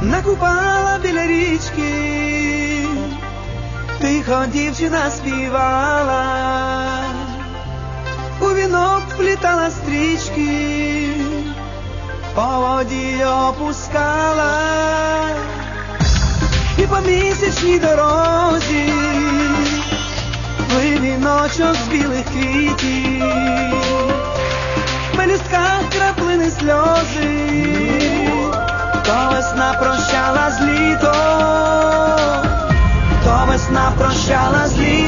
накупала біля річки, тихо дівчина співала, у вінок вплітала стрічки, по воді опускала, і по місячній дорозі плив віночок з білих квітів, в пелюстках краплини сльози, то весна прощала з літом, то весна прощала з літом.